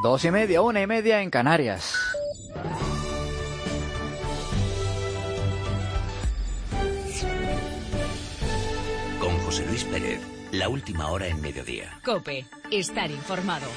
2:30, 1:30 en Canarias. Con José Luis Pérez, la última hora en mediodía. COPE, estar informado.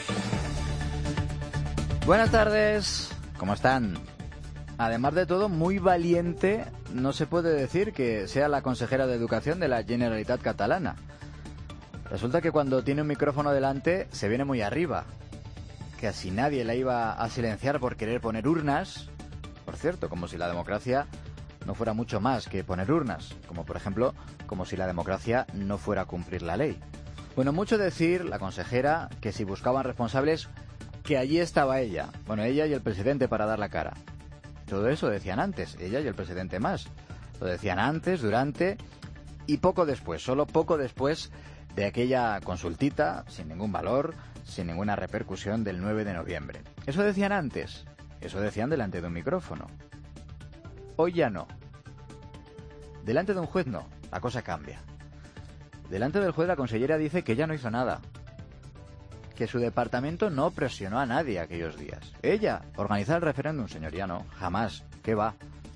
Buenas tardes, ¿cómo están? Además de todo, muy valiente, no se puede decir que sea la consejera de Educación de la Generalitat Catalana. Resulta que cuando tiene un micrófono delante se viene muy arriba. Casi nadie la iba a silenciar por querer poner urnas. Por cierto, como si la democracia no fuera mucho más que poner urnas. Como por ejemplo, como si la democracia no fuera a cumplir la ley. Bueno, mucho decir, la consejera, que si buscaban responsables, que allí estaba ella. Bueno, ella y el presidente para dar la cara. Todo eso decían antes, ella y el presidente más. Lo decían antes, durante y poco después, solo poco después de aquella consultita, sin ningún valor, sin ninguna repercusión del 9 de noviembre. Eso decían antes, eso decían delante de un micrófono. Hoy ya no. Delante de un juez no, la cosa cambia. Delante del juez la consellera dice que ella no hizo nada. Que su departamento no presionó a nadie aquellos días. Ella, organizar el referéndum, señoría, no, jamás, ¿qué va?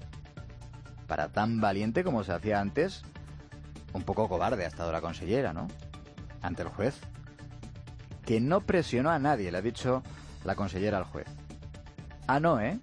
Para tan valiente como se hacía antes, un poco cobarde ha estado la consellera, ¿no? Ante el juez. Que no presionó a nadie, le ha dicho la consellera al juez. Ah, no, ¿eh?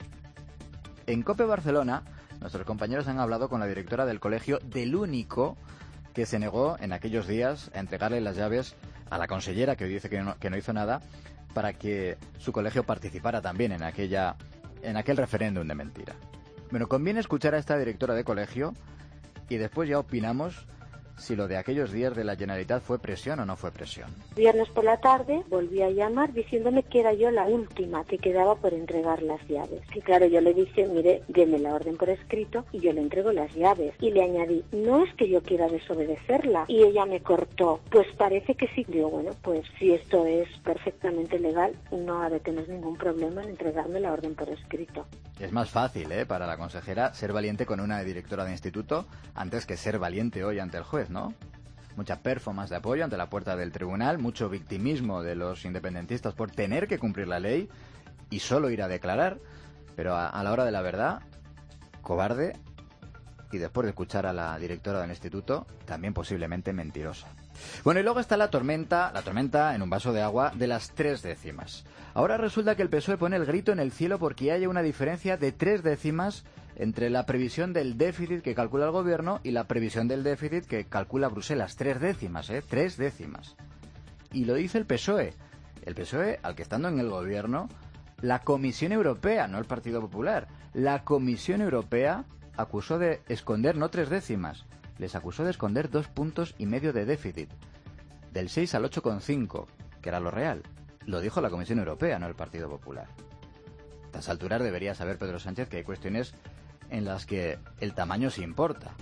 En COPE Barcelona, nuestros compañeros han hablado con la directora del colegio del único que se negó en aquellos días a entregarle las llaves a la consellera, que hoy dice que no hizo nada, para que su colegio participara también en aquel referéndum de mentira. Bueno, conviene escuchar a esta directora de colegio y después ya opinamos si lo de aquellos días de la Generalitat fue presión o no fue presión. Viernes por la tarde volví a llamar diciéndome que era yo la última que quedaba por entregar las llaves. Y claro, yo le dije, mire, déme la orden por escrito y yo le entrego las llaves. Y le añadí, no es que yo quiera desobedecerla. Y ella me cortó, pues parece que sí. Digo, bueno, pues si esto es perfectamente legal, no ha de tener ningún problema en entregarme la orden por escrito. Es más fácil, para la consejera ser valiente con una directora de instituto antes que ser valiente hoy ante el juez, ¿no? Mucha performance de apoyo ante la puerta del tribunal, mucho victimismo de los independentistas por tener que cumplir la ley y solo ir a declarar, pero a la hora de la verdad, cobarde y después de escuchar a la directora del instituto, también posiblemente mentirosa. Bueno, y luego está la tormenta en un vaso de agua de las 3 décimas. Ahora resulta que el PSOE pone el grito en el cielo porque haya una diferencia de 3 décimas entre la previsión del déficit que calcula el gobierno y la previsión del déficit que calcula Bruselas. 3 décimas, 3 décimas. Y lo dice el PSOE. El PSOE, al que estando en el gobierno, la Comisión Europea, no el Partido Popular, la Comisión Europea acusó de esconder no 3 décimas, les acusó de esconder 2,5 puntos de déficit, del 6 al 8,5, que era lo real. Lo dijo la Comisión Europea, no el Partido Popular. A estas alturas debería saber Pedro Sánchez que hay cuestiones en las que el tamaño sí importa.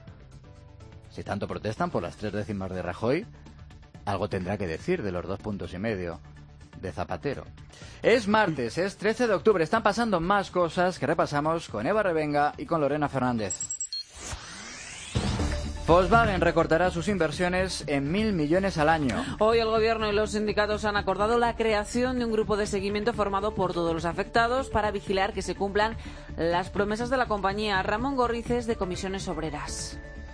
Si tanto protestan por las 3 décimas de Rajoy, algo tendrá que decir de los 2,5 puntos de Zapatero. Es martes, es 13 de octubre, están pasando más cosas que repasamos con Eva Revenga y con Lorena Fernández. Volkswagen recortará sus inversiones en 1.000 millones al año. Hoy el gobierno y los sindicatos han acordado la creación de un grupo de seguimiento formado por todos los afectados para vigilar que se cumplan las promesas de la compañía. Ramón Gorrices, de Comisiones Obreras.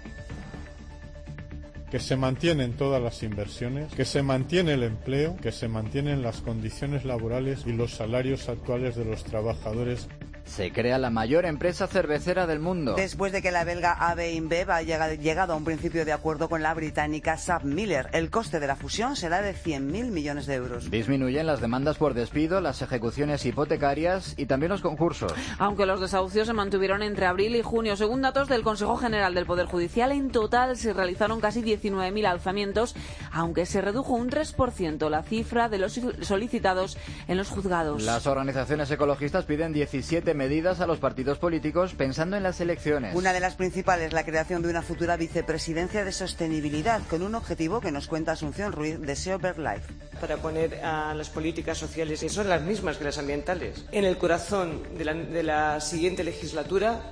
Que se mantienen todas las inversiones, que se mantiene el empleo, que se mantienen las condiciones laborales y los salarios actuales de los trabajadores. Se crea la mayor empresa cervecera del mundo. Después de que la belga AB InBev ha llegado a un principio de acuerdo con la británica SABMiller, el coste de la fusión será de 100.000 millones de euros. Disminuyen las demandas por despido, las ejecuciones hipotecarias y también los concursos. Aunque los desahucios se mantuvieron entre abril y junio, según datos del Consejo General del Poder Judicial, en total se realizaron casi 19.000 alzamientos, aunque se redujo un 3% la cifra de los solicitados en los juzgados. Las organizaciones ecologistas piden 17 medidas a los partidos políticos pensando en las elecciones. Una de las principales, la creación de una futura vicepresidencia de sostenibilidad, con un objetivo que nos cuenta Asunción Ruiz de SEO Life. Para poner a las políticas sociales, que son las mismas que las ambientales, en el corazón de la siguiente legislatura.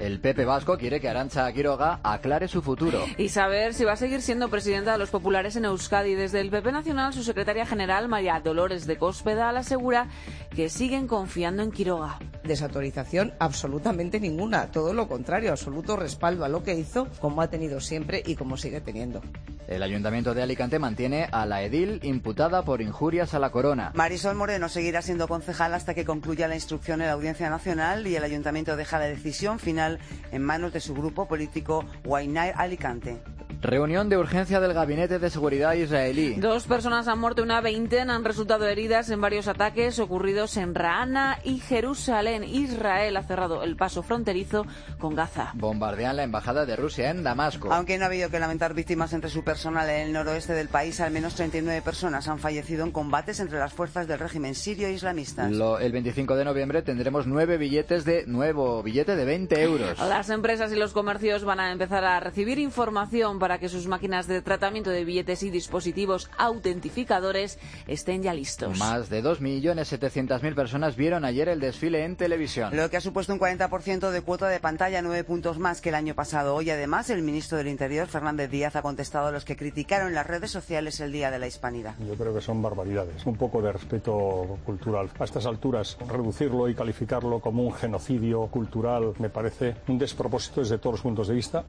El PP vasco quiere que Arantxa Quiroga aclare su futuro. Y saber si va a seguir siendo presidenta de los populares en Euskadi. Desde el PP Nacional, su secretaria general, María Dolores de Cospedal, asegura que siguen confiando en Quiroga. Desautorización absolutamente ninguna, todo lo contrario, absoluto respaldo a lo que hizo, como ha tenido siempre y como sigue teniendo. El Ayuntamiento de Alicante mantiene a la edil imputada por injurias a la corona. Marisol Moreno seguirá siendo concejal hasta que concluya la instrucción en la Audiencia Nacional y el Ayuntamiento deja la decisión final en manos de su grupo político Waynair Alicante. Reunión de urgencia del Gabinete de Seguridad israelí. 2 personas han muerto y una veintena han resultado heridas en varios ataques ocurridos en Raana y Jerusalén. Israel ha cerrado el paso fronterizo con Gaza. Bombardean la embajada de Rusia en Damasco. Aunque no ha habido que lamentar víctimas entre su personal en el noroeste del país, al menos 39 personas han fallecido en combates entre las fuerzas del régimen sirio e islamistas. El 25 de noviembre tendremos nuevo billete de 20 euros. Las empresas y los comercios van a empezar a recibir información para que sus máquinas de tratamiento de billetes y dispositivos autentificadores estén ya listos. Más de 2.700.000 personas vieron ayer el desfile en televisión. Lo que ha supuesto un 40% de cuota de pantalla, 9 puntos más que el año pasado. Hoy, además, el ministro del Interior, Fernández Díaz, ha contestado a los que criticaron en las redes sociales el Día de la Hispanidad. Yo creo que son barbaridades. Un poco de respeto cultural. A estas alturas, reducirlo y calificarlo como un genocidio cultural me parece un despropósito desde todos los puntos de vista.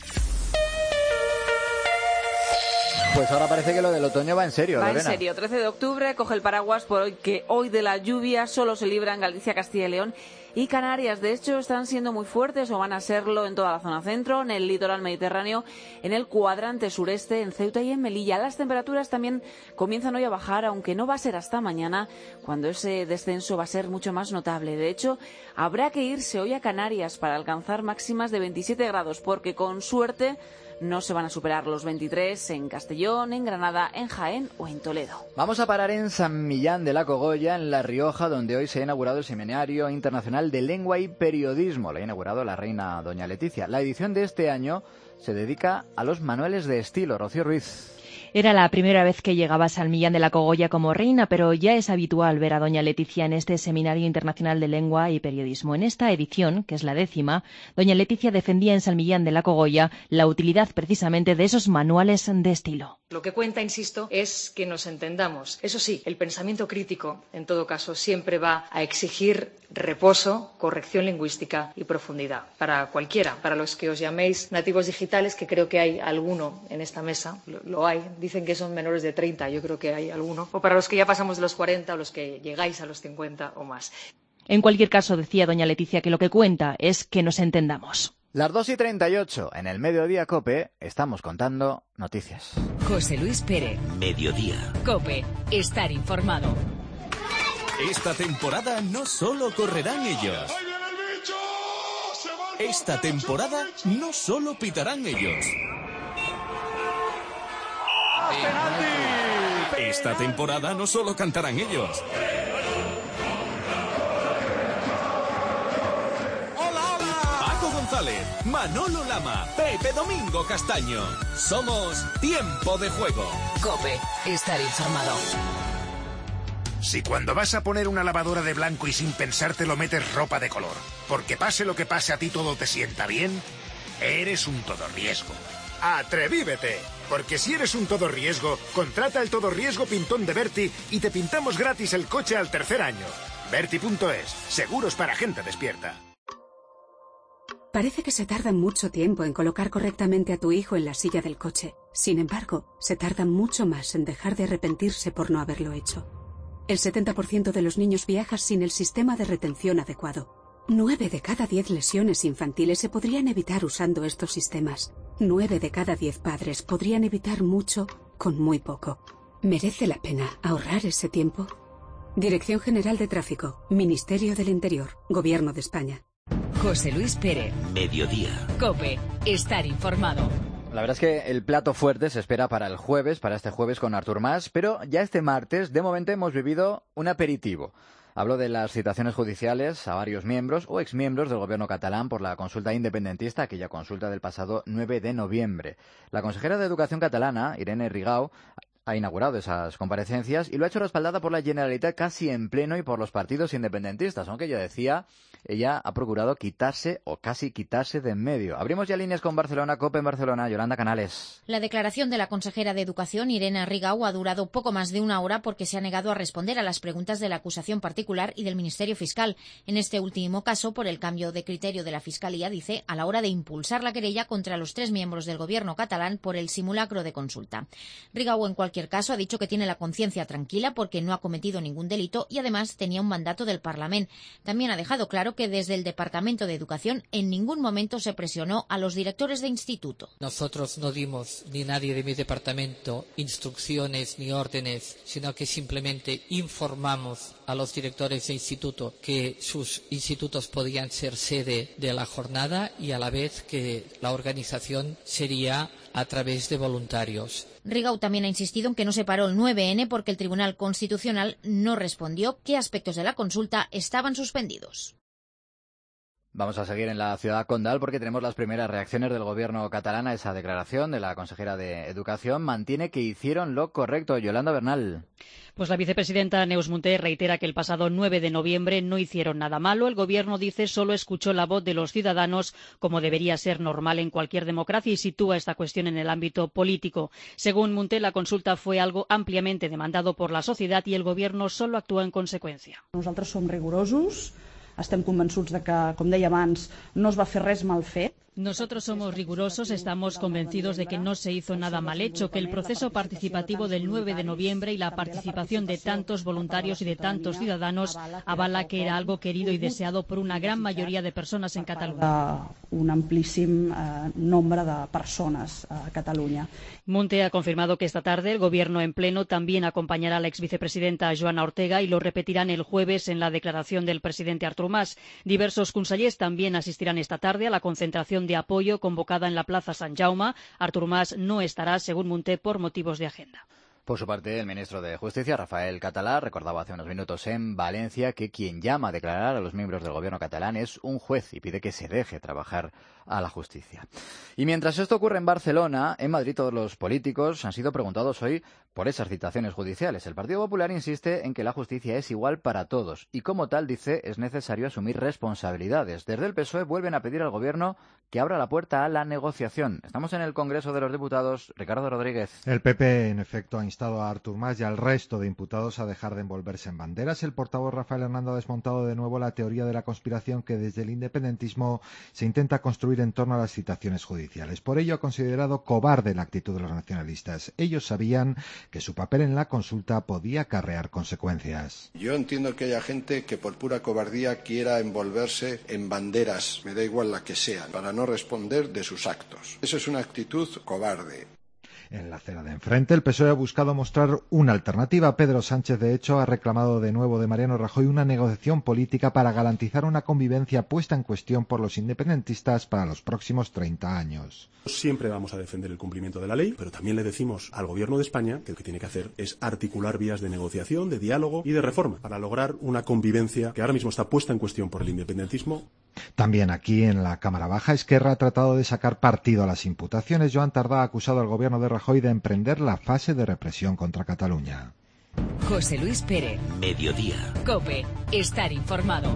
Pues ahora parece que lo del otoño va en serio, Va Lorena. en serio. 13 de octubre, coge el paraguas porque hoy de la lluvia solo se libra en Galicia, Castilla y León y Canarias. De hecho, están siendo muy fuertes o van a serlo en toda la zona centro, en el litoral mediterráneo, en el cuadrante sureste, en Ceuta y en Melilla. Las temperaturas también comienzan hoy a bajar, aunque no va a ser hasta mañana, cuando ese descenso va a ser mucho más notable. De hecho, habrá que irse hoy a Canarias para alcanzar máximas de 27 grados, porque con suerte no se van a superar los 23 en Castellón, en Granada, en Jaén o en Toledo. Vamos a parar en San Millán de la Cogolla, en La Rioja, donde hoy se ha inaugurado el Seminario Internacional de Lengua y Periodismo. Lo ha inaugurado la reina doña Leticia. La edición de este año se dedica a los manuales de estilo. Rocío Ruiz. Era la primera vez que llegaba a San Millán de la Cogolla como reina, pero ya es habitual ver a doña Leticia en este Seminario Internacional de Lengua y Periodismo. En esta edición, que es la 10ª, doña Leticia defendía en San Millán de la Cogolla la utilidad precisamente de esos manuales de estilo. Lo que cuenta, insisto, es que nos entendamos. Eso sí, el pensamiento crítico, en todo caso, siempre va a exigir reposo, corrección lingüística y profundidad. Para cualquiera, para los que os llaméis nativos digitales, que creo que hay alguno en esta mesa, lo hay. Dicen que son menores de 30, yo creo que hay alguno. O para los que ya pasamos de los 40 o los que llegáis a los 50 o más. En cualquier caso, decía doña Leticia que lo que cuenta es que nos entendamos. Las 2:38 en el Mediodía COPE estamos contando noticias. José Luis Pérez. Mediodía. COPE. Estar informado. Esta temporada no solo correrán ellos. Esta temporada no solo pitarán ellos. Esta temporada no solo cantarán ellos. Paco González, Manolo Lama, Pepe Domingo Castaño. Somos Tiempo de Juego. COPE. Estar informado. Si cuando vas a poner una lavadora de blanco y sin pensártelo metes ropa de color, porque pase lo que pase a ti todo te sienta bien, eres un todorriesgo. ¡Atrevívete! Porque si eres un todo riesgo, contrata el todo riesgo pintón de Berti y te pintamos gratis el coche al tercer año. Berti.es, seguros para gente despierta. Parece que se tarda mucho tiempo en colocar correctamente a tu hijo en la silla del coche. Sin embargo, se tarda mucho más en dejar de arrepentirse por no haberlo hecho. El 70% de los niños viaja sin el sistema de retención adecuado. 9 de cada 10 lesiones infantiles se podrían evitar usando estos sistemas. 9 de cada 10 padres podrían evitar mucho con muy poco. ¿Merece la pena ahorrar ese tiempo? Dirección General de Tráfico, Ministerio del Interior, Gobierno de España. José Luis Pérez. Mediodía. COPE. Estar informado. La verdad es que el plato fuerte se espera para este jueves con Artur Mas, pero ya este martes, de momento, hemos vivido un aperitivo. Hablo de las citaciones judiciales a varios miembros o exmiembros del gobierno catalán por la consulta independentista, aquella consulta del pasado 9 de noviembre. La consejera de Educación catalana, Irene Rigau, ha inaugurado esas comparecencias y lo ha hecho respaldada por la Generalitat casi en pleno y por los partidos independentistas, aunque ella ha procurado quitarse o casi quitarse de en medio. Abrimos ya líneas con Barcelona, COPE en Barcelona, Yolanda Canales. La declaración de la consejera de Educación, Irene Rigau, ha durado poco más de una hora porque se ha negado a responder a las preguntas de la acusación particular y del Ministerio Fiscal. En este último caso, por el cambio de criterio de la Fiscalía, dice, a la hora de impulsar la querella contra los 3 miembros del gobierno catalán por el simulacro de consulta. Rigau, en cualquier caso, ha dicho que tiene la conciencia tranquila porque no ha cometido ningún delito y además tenía un mandato del Parlamento. También ha dejado claro que desde el Departamento de Educación en ningún momento se presionó a los directores de instituto. Nosotros no dimos, ni nadie de mi departamento, instrucciones ni órdenes, sino que simplemente informamos a los directores de instituto que sus institutos podían ser sede de la jornada y a la vez que la organización sería a través de voluntarios. Rigau también ha insistido en que no se paró el 9N porque el Tribunal Constitucional no respondió qué aspectos de la consulta estaban suspendidos. Vamos a seguir en la ciudad condal porque tenemos las primeras reacciones del gobierno catalán a esa declaración de la consejera de Educación. Mantiene que hicieron lo correcto. Yolanda Bernal. Pues la vicepresidenta Neus Munté reitera que el pasado 9 de noviembre no hicieron nada malo. El gobierno, dice, solo escuchó la voz de los ciudadanos, como debería ser normal en cualquier democracia, y sitúa esta cuestión en el ámbito político. Según Munté, la consulta fue algo ampliamente demandado por la sociedad y el gobierno solo actuó en consecuencia. Nosaltres som rigorosos, estem convençuts de que, com deia abans, no es va fer res mal fet. Nosotros somos rigurosos, estamos convencidos de que no se hizo nada mal hecho, que el proceso participativo del 9 de noviembre y la participación de tantos voluntarios y de tantos ciudadanos avala que era algo querido y deseado por una gran mayoría de personas en Cataluña. Un amplíssim nombre de personas a Cataluña. Munté ha confirmado que esta tarde el Gobierno en pleno también acompañará a la exvicepresidenta Joana Ortega y lo repetirán el jueves en la declaración del presidente Artur Mas. Diversos consellers también asistirán esta tarde a la concentración de apoyo convocada en la Plaza Sant Jaume. Artur Mas no estará, según Munté, por motivos de agenda. Por su parte, el ministro de Justicia, Rafael Català, recordaba hace unos minutos en Valencia que quien llama a declarar a los miembros del gobierno catalán es un juez y pide que se deje trabajar a la justicia. Y mientras esto ocurre en Barcelona, en Madrid todos los políticos han sido preguntados hoy por esas citaciones judiciales. El Partido Popular insiste en que la justicia es igual para todos y, como tal, dice, es necesario asumir responsabilidades. Desde el PSOE vuelven a pedir al Gobierno que abra la puerta a la negociación. Estamos en el Congreso de los Diputados. Ricardo Rodríguez. El PP, en efecto, ha instado a Artur Mas y al resto de imputados a dejar de envolverse en banderas. El portavoz Rafael Hernando ha desmontado de nuevo la teoría de la conspiración que desde el independentismo se intenta construir en torno a las citaciones judiciales. Por ello ha considerado cobarde la actitud de los nacionalistas. Ellos sabían que su papel en la consulta podía acarrear consecuencias. Yo entiendo que haya gente que por pura cobardía quiera envolverse en banderas, me da igual la que sea, para no responder de sus actos. Esa es una actitud cobarde. En la acera de enfrente, el PSOE ha buscado mostrar una alternativa. Pedro Sánchez, de hecho, ha reclamado de nuevo de Mariano Rajoy una negociación política para garantizar una convivencia puesta en cuestión por los independentistas para los próximos 30 años. Siempre vamos a defender el cumplimiento de la ley, pero también le decimos al Gobierno de España que lo que tiene que hacer es articular vías de negociación, de diálogo y de reforma para lograr una convivencia que ahora mismo está puesta en cuestión por el independentismo. También aquí en la Cámara Baja, Esquerra ha tratado de sacar partido a las imputaciones. Joan Tardá ha acusado al Gobierno de Rajoy de emprender la fase de represión contra Cataluña. José Luis Pérez. Mediodía. COPE. Estar informado.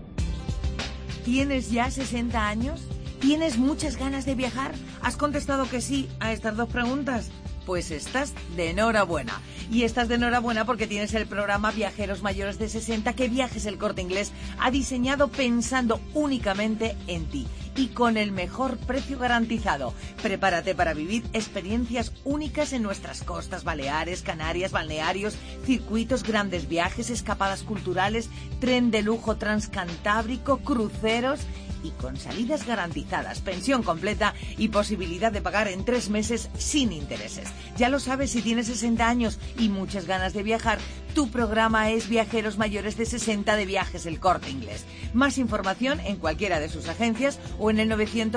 ¿Tienes ya 60 años? ¿Tienes muchas ganas de viajar? ¿Has contestado que sí a estas 2 preguntas? Pues estás de enhorabuena. Y estás de enhorabuena porque tienes el programa Viajeros Mayores de 60 que Viajes El Corte Inglés ha diseñado pensando únicamente en ti y con el mejor precio garantizado. Prepárate para vivir experiencias únicas en nuestras costas, Baleares, Canarias, balnearios, circuitos, grandes viajes, escapadas culturales, tren de lujo transcantábrico, cruceros y con salidas garantizadas, pensión completa y posibilidad de pagar en 3 meses sin intereses. Ya lo sabes, si tienes 60 años y muchas ganas de viajar, tu programa es Viajeros Mayores de 60 de Viajes El Corte Inglés. Más información en cualquiera de sus agencias o en el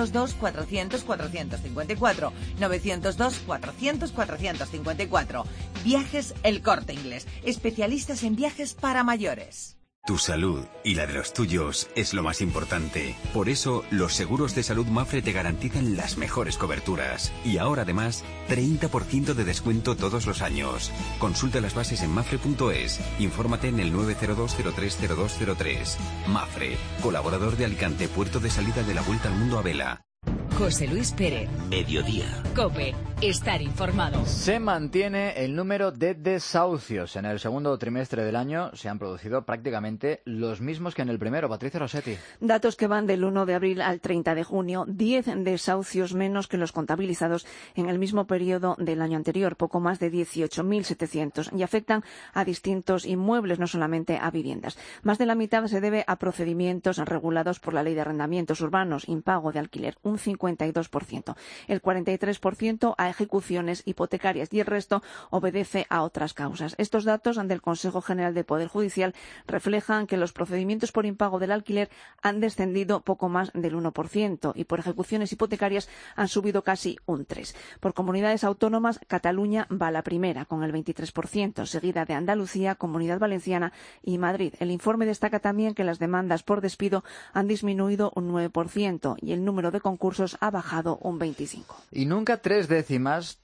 902-400-454. 902-400-454. Viajes El Corte Inglés. Especialistas en viajes para mayores. Tu salud y la de los tuyos es lo más importante. Por eso, los seguros de salud Mapfre te garantizan las mejores coberturas. Y ahora además, 30% de descuento todos los años. Consulta las bases en mapfre.es. Infórmate en el 902-030203. Mapfre, colaborador de Alicante, puerto de salida de la Vuelta al Mundo a vela. José Luis Pérez. Mediodía. COPE. Estar informado. Se mantiene el número de desahucios. En el segundo trimestre del año se han producido prácticamente los mismos que en el primero. Patricia Rossetti. Datos que van del 1 de abril al 30 de junio. 10 desahucios menos que los contabilizados en el mismo periodo del año anterior, poco más de 18.700, y afectan a distintos inmuebles, no solamente a viviendas. Más de la mitad se debe a procedimientos regulados por la Ley de Arrendamientos Urbanos, impago de alquiler, un 52%. El 43% a ejecuciones hipotecarias y el resto obedece a otras causas. Estos datos del Consejo General del Poder Judicial reflejan que los procedimientos por impago del alquiler han descendido poco más del 1% y por ejecuciones hipotecarias han subido casi un 3%. Por comunidades autónomas, Cataluña va a la primera, con el 23%, seguida de Andalucía, Comunidad Valenciana y Madrid. El informe destaca también que las demandas por despido han disminuido un 9% y el número de concursos ha bajado un 25%. Y nunca tres décimas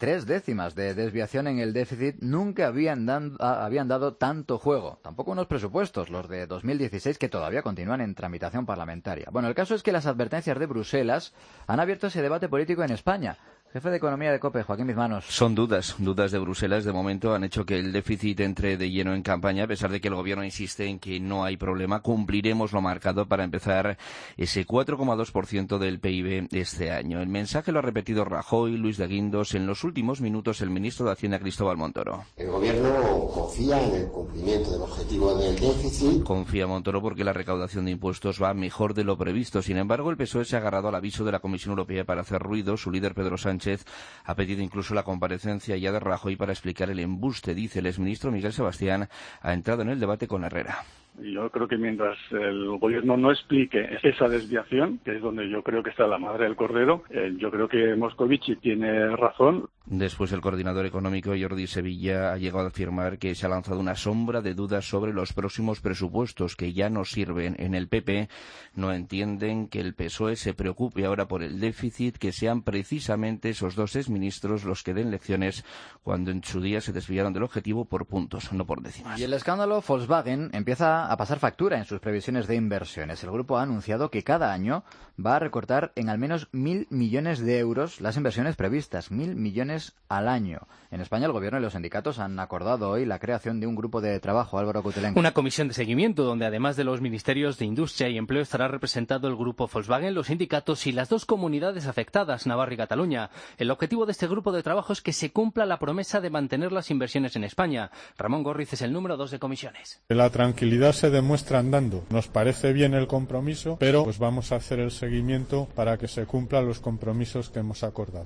de desviación en el déficit nunca habían dado tanto juego. Tampoco unos presupuestos, los de 2016, que todavía continúan en tramitación parlamentaria. Bueno, el caso es que las advertencias de Bruselas han abierto ese debate político en España. Jefe de Economía de COPE, Joaquín Bizmanos. Son dudas de Bruselas. De momento han hecho que el déficit entre de lleno en campaña, a pesar de que el Gobierno insiste en que no hay problema. Cumpliremos lo marcado para empezar ese 4,2% del PIB este año. El mensaje lo ha repetido Rajoy, Luis de Guindos, en los últimos minutos el ministro de Hacienda, Cristóbal Montoro. El Gobierno confía en el cumplimiento del objetivo del déficit. Confía Montoro porque la recaudación de impuestos va mejor de lo previsto. Sin embargo, el PSOE se ha agarrado al aviso de la Comisión Europea para hacer ruido. Su líder, Pedro Sánchez, ha pedido incluso la comparecencia ya de Rajoy para explicar el embuste. Dice el exministro Miguel Sebastián, ha entrado en el debate con Herrera. Yo creo que mientras el gobierno no explique esa desviación, que es donde yo creo que está la madre del cordero, yo creo que Moscovici tiene razón. Después el coordinador económico Jordi Sevilla ha llegado a afirmar que se ha lanzado una sombra de dudas sobre los próximos presupuestos que ya no sirven. En el PP no entienden que el PSOE se preocupe ahora por el déficit, que sean precisamente esos dos exministros los que den lecciones cuando en su día se desviaron del objetivo por puntos, no por décimas. Y el escándalo Volkswagen empieza a pasar factura en sus previsiones de inversiones. El grupo ha anunciado que cada año va a recortar en al menos 1.000 millones de euros las inversiones previstas, 1.000 millones al año. En España el gobierno y los sindicatos han acordado hoy la creación de un grupo de trabajo. Álvaro Cutelenco. Una comisión de seguimiento donde además de los ministerios de Industria y Empleo estará representado el grupo Volkswagen, los sindicatos y las dos comunidades afectadas, Navarra y Cataluña. El objetivo de este grupo de trabajo es que se cumpla la promesa de mantener las inversiones en España. Ramón Gorriz es el número 2 de comisiones. La tranquilidad se demuestra andando. Nos parece bien el compromiso, pero pues vamos a hacer el seguimiento para que se cumplan los compromisos que hemos acordado.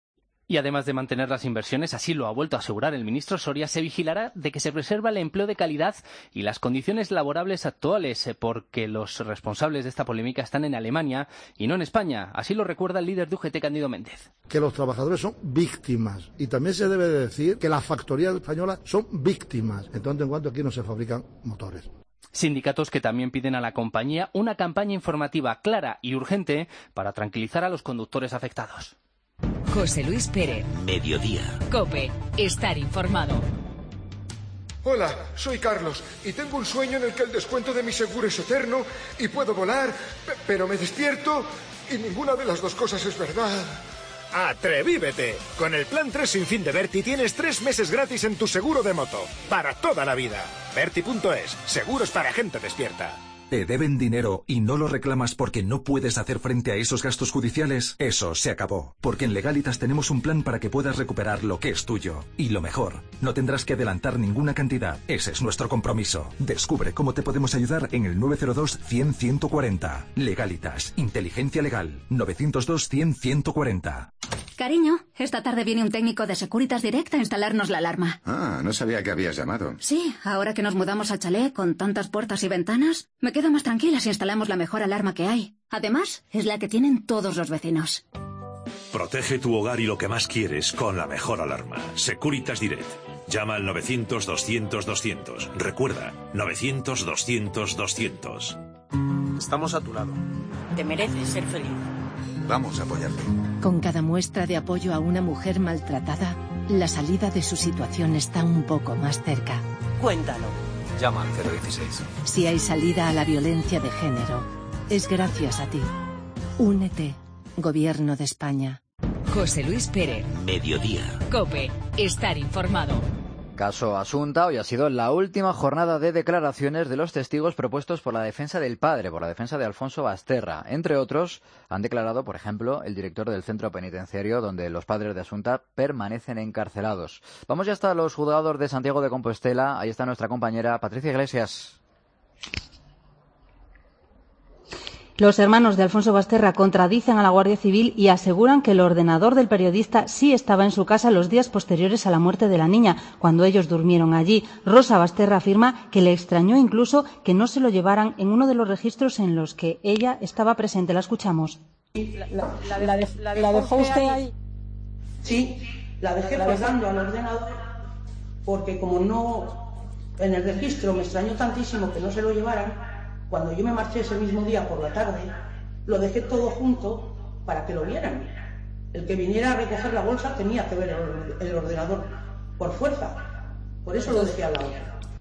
Y además de mantener las inversiones, así lo ha vuelto a asegurar el ministro Soria, se vigilará de que se preserva el empleo de calidad y las condiciones laborables actuales, porque los responsables de esta polémica están en Alemania y no en España. Así lo recuerda el líder de UGT, Cándido Méndez. Que los trabajadores son víctimas y también se debe de decir que las factorías españolas son víctimas, en tanto en cuanto aquí no se fabrican motores. Sindicatos que también piden a la compañía una campaña informativa clara y urgente para tranquilizar a los conductores afectados. José Luis Pérez. Mediodía. COPE. Estar informado. Hola, soy Carlos y tengo un sueño en el que el descuento de mi seguro es eterno y puedo volar, pero me despierto y ninguna de las dos cosas es verdad. ¡Atrevívete! Con el plan 3 sin fin de Berti tienes 3 meses gratis en tu seguro de moto. Para toda la vida. Berti.es. Seguros para gente despierta. ¿Te deben dinero y no lo reclamas porque no puedes hacer frente a esos gastos judiciales? Eso se acabó. Porque en Legalitas tenemos un plan para que puedas recuperar lo que es tuyo. Y lo mejor, no tendrás que adelantar ninguna cantidad. Ese es nuestro compromiso. Descubre cómo te podemos ayudar en el 902-100-140. Legalitas. Inteligencia legal. 902-100-140. Cariño, esta tarde viene un técnico de Securitas Direct a instalarnos la alarma. Ah, no sabía que habías llamado. Sí, ahora que nos mudamos al chalet con tantas puertas y ventanas, me quedo más tranquila si instalamos la mejor alarma que hay. Además, es la que tienen todos los vecinos. Protege tu hogar y lo que más quieres con la mejor alarma. Securitas Direct. Llama al 900-200-200. Recuerda, 900-200-200. Estamos a tu lado. Te mereces ser feliz. Vamos a apoyarte. Con cada muestra de apoyo a una mujer maltratada, la salida de su situación está un poco más cerca. Cuéntalo. Llama al 016. Si hay salida a la violencia de género, es gracias a ti. Únete, Gobierno de España. José Luis Pérez. Mediodía. COPE. Estar informado. Caso Asunta, hoy ha sido la última jornada de declaraciones de los testigos propuestos por la defensa del padre, por la defensa de Alfonso Basterra. Entre otros, han declarado, por ejemplo, el director del centro penitenciario donde los padres de Asunta permanecen encarcelados. Vamos ya hasta los juzgados de Santiago de Compostela. Ahí está nuestra compañera Patricia Iglesias. Los hermanos de Alfonso Basterra contradicen a la Guardia Civil y aseguran que el ordenador del periodista sí estaba en su casa los días posteriores a la muerte de la niña, cuando ellos durmieron allí. Rosa Basterra afirma que le extrañó incluso que no se lo llevaran en uno de los registros en los que ella estaba presente. La escuchamos. ¿La dejó usted ahí? Sí, la dejé colgando al ordenador porque como no, en el registro me extrañó tantísimo que no se lo llevaran. Cuando yo me marché ese mismo día por la tarde, lo dejé todo junto para que lo vieran. El que viniera a recoger la bolsa tenía que ver el ordenador por fuerza. Por eso lo dejé al lado.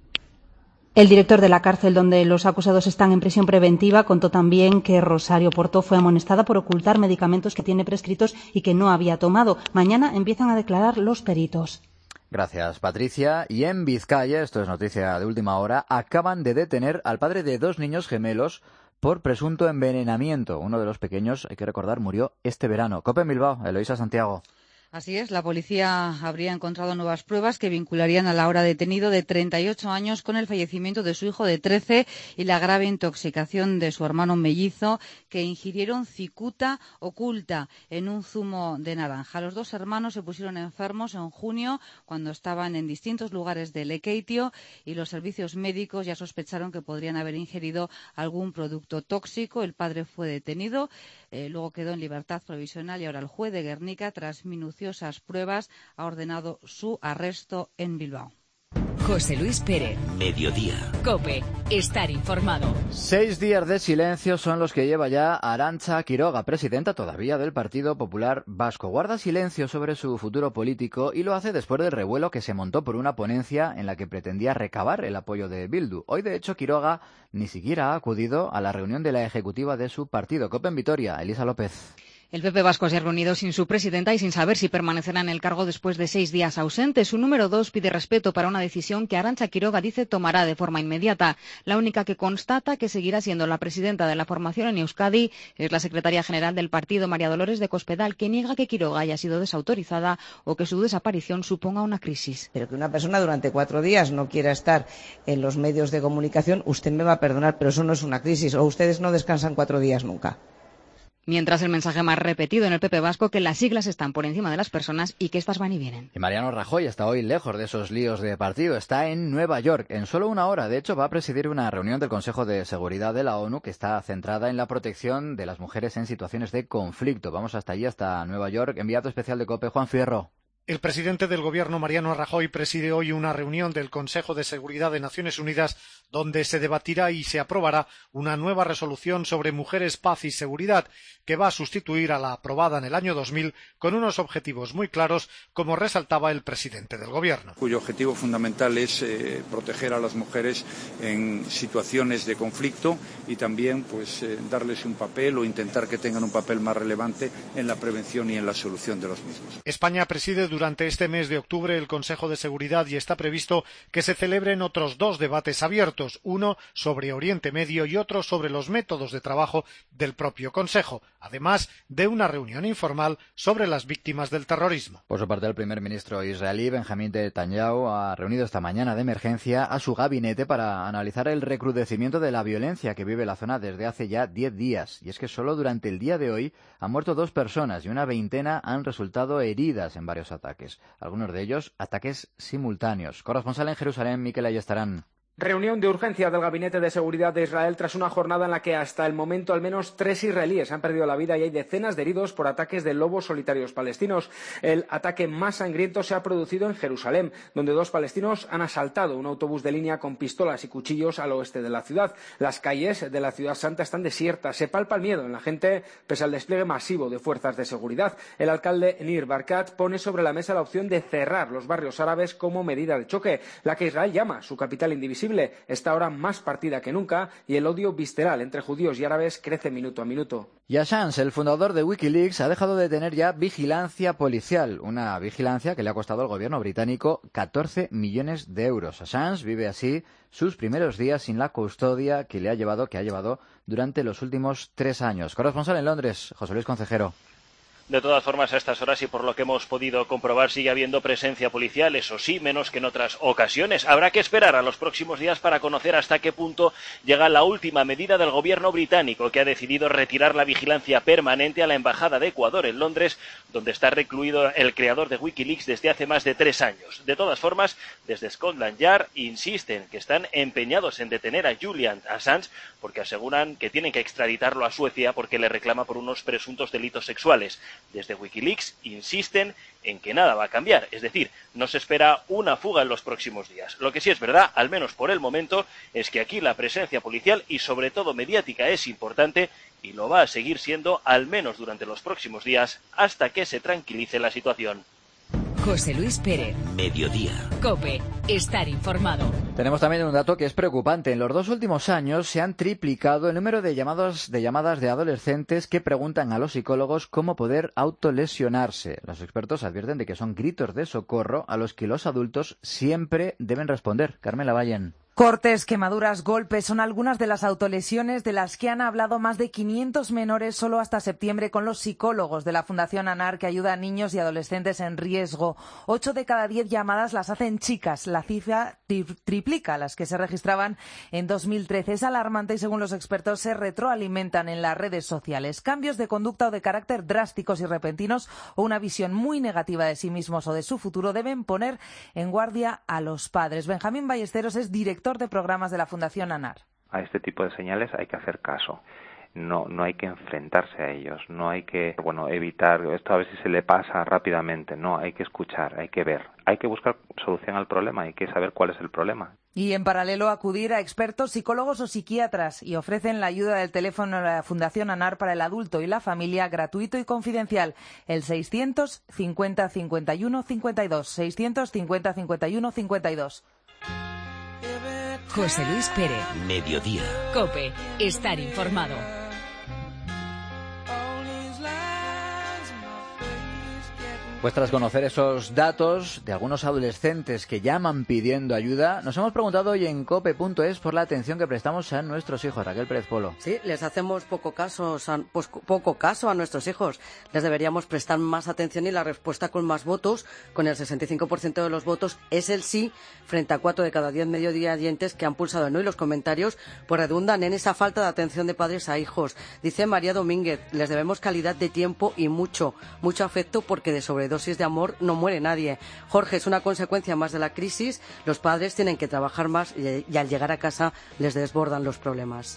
El director de la cárcel donde los acusados están en prisión preventiva contó también que Rosario Porto fue amonestada por ocultar medicamentos que tiene prescritos y que no había tomado. Mañana empiezan a declarar los peritos. Gracias, Patricia. Y en Vizcaya, esto es noticia de última hora, acaban de detener al padre de 2 niños gemelos por presunto envenenamiento. Uno de los pequeños, hay que recordar, murió este verano. COPE en Bilbao, Eloísa Santiago. Así es, la policía habría encontrado nuevas pruebas que vincularían al ahora detenido de 38 años con el fallecimiento de su hijo de 13 y la grave intoxicación de su hermano mellizo, que ingirieron cicuta oculta en un zumo de naranja. Los 2 hermanos se pusieron enfermos en junio cuando estaban en distintos lugares de Lekeitio y los servicios médicos ya sospecharon que podrían haber ingerido algún producto tóxico. El padre fue detenido, luego quedó en libertad provisional y ahora el juez de Guernica, tras minuciosas pruebas, ha ordenado su arresto en Bilbao. José Luis Pérez. Mediodía. COPE. Estar informado. 6 días de silencio son los que lleva ya Arantxa Quiroga, presidenta todavía del Partido Popular Vasco. Guarda silencio sobre su futuro político y lo hace después del revuelo que se montó por una ponencia en la que pretendía recabar el apoyo de Bildu. Hoy, de hecho, Quiroga ni siquiera ha acudido a la reunión de la ejecutiva de su partido. COPE en Vitoria, Elisa López. El PP vasco se ha reunido sin su presidenta y sin saber si permanecerá en el cargo después de 6 días ausente. Su número 2 pide respeto para una decisión que Arantxa Quiroga dice tomará de forma inmediata. La única que constata que seguirá siendo la presidenta de la formación en Euskadi es la secretaria general del partido, María Dolores de Cospedal, que niega que Quiroga haya sido desautorizada o que su desaparición suponga una crisis. Pero que una persona durante 4 días no quiera estar en los medios de comunicación, usted me va a perdonar, pero eso no es una crisis. O ustedes no descansan 4 días nunca. Mientras el mensaje más repetido en el PP vasco, que las siglas están por encima de las personas y que estas van y vienen. Y Mariano Rajoy está hoy lejos de esos líos de partido. Está en Nueva York. En solo 1 hora, de hecho, va a presidir una reunión del Consejo de Seguridad de la ONU que está centrada en la protección de las mujeres en situaciones de conflicto. Vamos hasta allí, hasta Nueva York. Enviado especial de COPE, Juan Fierro. El presidente del Gobierno, Mariano Rajoy, preside hoy una reunión del Consejo de Seguridad de Naciones Unidas donde se debatirá y se aprobará una nueva resolución sobre mujeres, paz y seguridad que va a sustituir a la aprobada en el año 2000 con unos objetivos muy claros, como resaltaba el presidente del Gobierno. Cuyo objetivo fundamental es proteger a las mujeres en situaciones de conflicto y también darles un papel o intentar que tengan un papel más relevante en la prevención y en la solución de los mismos. España preside durante este mes de octubre el Consejo de Seguridad y está previsto que se celebren otros 2 debates abiertos, uno sobre Oriente Medio y otro sobre los métodos de trabajo del propio Consejo, además de una reunión informal sobre las víctimas del terrorismo. Por su parte, el primer ministro israelí, Benjamín Netanyahu, ha reunido esta mañana de emergencia a su gabinete para analizar el recrudecimiento de la violencia que vive la zona desde hace ya 10 días. Y es que solo durante el día de hoy han muerto 2 personas y una veintena han resultado heridas en varios ataques. Algunos de ellos ataques simultáneos. Corresponsal en Jerusalén, Mikel Ayestarán. Reunión de urgencia del Gabinete de Seguridad de Israel tras una jornada en la que hasta el momento al menos 3 israelíes han perdido la vida y hay decenas de heridos por ataques de lobos solitarios palestinos. El ataque más sangriento se ha producido en Jerusalén, donde 2 palestinos han asaltado un autobús de línea con pistolas y cuchillos al oeste de la ciudad. Las calles de la ciudad santa están desiertas, se palpa el miedo en la gente pese al despliegue masivo de fuerzas de seguridad. El alcalde Nir Barkat pone sobre la mesa la opción de cerrar los barrios árabes como medida de choque, la que Israel llama su capital indivisible. Está ahora más partida que nunca y el odio visceral entre judíos y árabes crece minuto a minuto. Y Assange, el fundador de Wikileaks, ha dejado de tener ya vigilancia policial, una vigilancia que le ha costado al gobierno británico 14 millones de euros. Assange vive así sus primeros días sin la custodia que ha llevado durante los últimos 3 años. Corresponsal en Londres, José Luis Concejero. De todas formas, a estas horas y por lo que hemos podido comprobar, sigue habiendo presencia policial, eso sí, menos que en otras ocasiones. Habrá que esperar a los próximos días para conocer hasta qué punto llega la última medida del gobierno británico, que ha decidido retirar la vigilancia permanente a la Embajada de Ecuador en Londres, donde está recluido el creador de Wikileaks desde hace más de 3 años. De todas formas, desde Scotland Yard insisten que están empeñados en detener a Julian Assange porque aseguran que tienen que extraditarlo a Suecia porque le reclama por unos presuntos delitos sexuales. Desde Wikileaks insisten en que nada va a cambiar, es decir, no se espera una fuga en los próximos días. Lo que sí es verdad, al menos por el momento, es que aquí la presencia policial y sobre todo mediática es importante y lo va a seguir siendo al menos durante los próximos días hasta que se tranquilice la situación. José Luis Pérez. Mediodía. COPE. Estar informado. Tenemos también un dato que es preocupante. En los 2 últimos años se han triplicado el número de llamadas de adolescentes que preguntan a los psicólogos cómo poder autolesionarse. Los expertos advierten de que son gritos de socorro a los que los adultos siempre deben responder. Carmen Lavallen. Cortes, quemaduras, golpes son algunas de las autolesiones de las que han hablado más de 500 menores solo hasta septiembre con los psicólogos de la Fundación ANAR, que ayuda a niños y adolescentes en riesgo. 8 de cada 10 llamadas las hacen chicas. La cifra triplica las que se registraban en 2013. Es alarmante y, según los expertos, se retroalimentan en las redes sociales. Cambios de conducta o de carácter drásticos y repentinos o una visión muy negativa de sí mismos o de su futuro deben poner en guardia a los padres. Benjamín Ballesteros es director de programas de la Fundación ANAR. A este tipo de señales hay que hacer caso. No hay que enfrentarse a ellos, no hay que evitar esto a ver si se le pasa rápidamente. No, hay que escuchar, hay que ver, hay que buscar solución al problema, hay que saber cuál es el problema. Y en paralelo acudir a expertos, psicólogos o psiquiatras, y ofrecen la ayuda del teléfono de la Fundación ANAR para el adulto y la familia, gratuito y confidencial, el 650 51 52, 650 51 52. José Luis Pérez. Mediodía. COPE. Estar informado. Pues tras conocer esos datos de algunos adolescentes que llaman pidiendo ayuda, nos hemos preguntado hoy en cope.es por la atención que prestamos a nuestros hijos. Raquel Pérez Polo. Sí, les hacemos poco caso a nuestros hijos. Les deberíamos prestar más atención y la respuesta con más votos, con el 65% de los votos, es el sí, frente a 4 de cada 10 mediodía oyentes que han pulsado el no, y los comentarios pues redundan en esa falta de atención de padres a hijos. Dice María Domínguez, les debemos calidad de tiempo y mucho afecto porque de sobredosis de amor no muere nadie. Jorge, es una consecuencia más de la crisis. Los padres tienen que trabajar más y al llegar a casa les desbordan los problemas.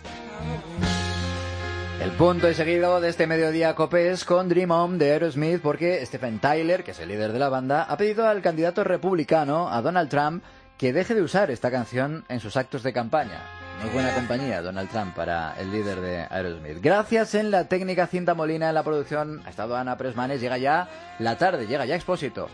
El punto y seguido de este mediodía COPE es con Dream On de Aerosmith, porque Stephen Tyler, que es el líder de la banda, ha pedido al candidato republicano, a Donald Trump, que deje de usar esta canción en sus actos de campaña. Muy buena compañía, Donald Trump, para el líder de Aerosmith. Gracias en la técnica Cinta Molina, en la producción ha estado Ana Presmanes. Llega ya la tarde, llega ya Expósito.